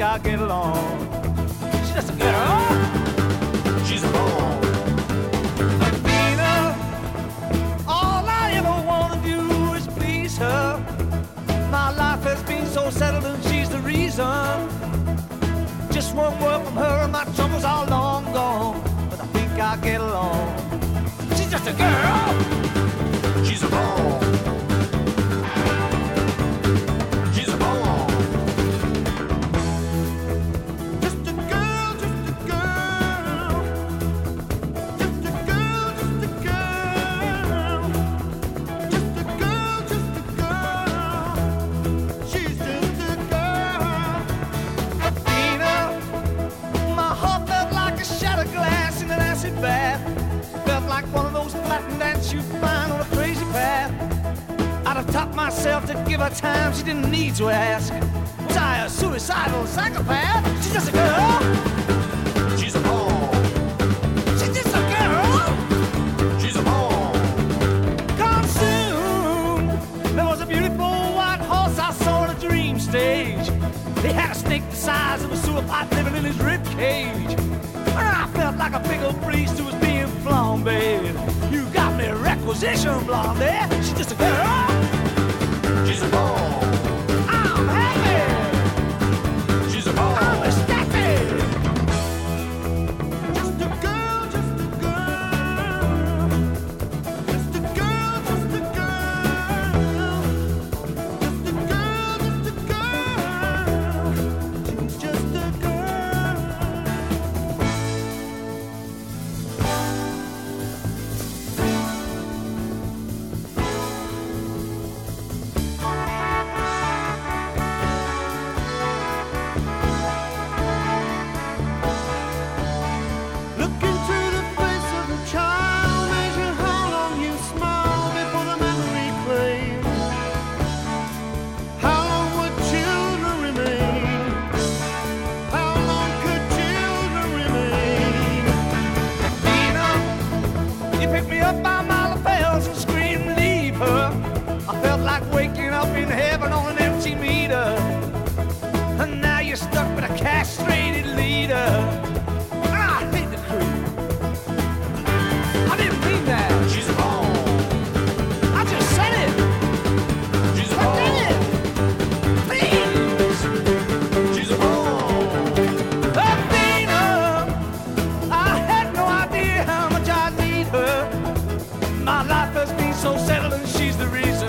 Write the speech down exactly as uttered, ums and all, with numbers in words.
think I'll get along. She's just a girl. She's a ball. Athena, all I ever want to do is please her. My life has been so settled and she's the reason. Just one word from her and my troubles are long gone. But I think I'll get along. She's just a girl. She's a ball. Myself to give her time she didn't need to ask. Was I a suicidal psychopath? She's just a girl. She's a ball. She's just a girl. She's a ball. Come soon. There was a beautiful white horse I saw on a dream stage. He had a snake the size of a sewer pipe living in his rib cage. And I felt like a big old priest who was being flambéed. You got me requisition, blondie. She's just a girl. She's a ball. I'm happy. She's a ball. I'm ecstatic. Just a girl, just a girl. Just a girl, just a girl. Just a girl, just a girl. She's just a girl. So settled and she's the reason.